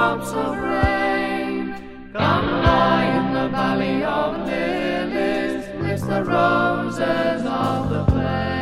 drops of rain. Come lie in the valley of lilies, midst the roses of the plain.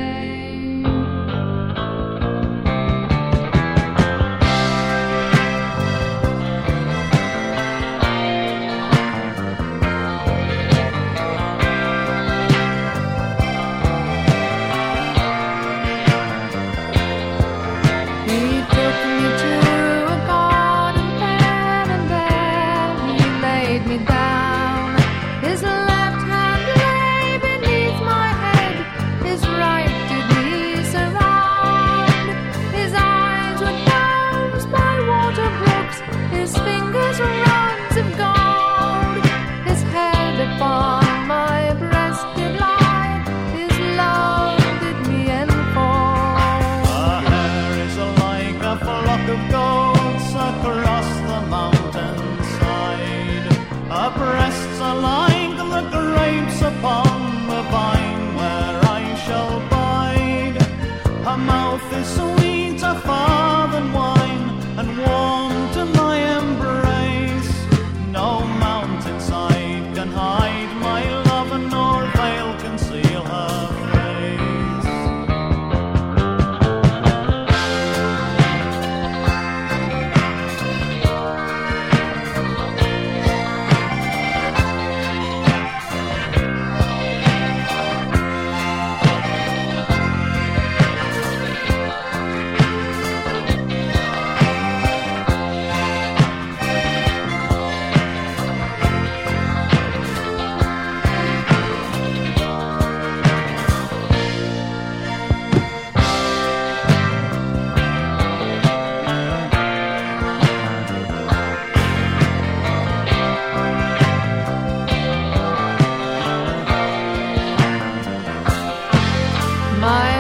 Breasts are like the grapes upon the vine where I shall bide. Her mouth is sweeter far than wine, and warm to my embrace. No mountainside can hide my love, and nor veil conceal her My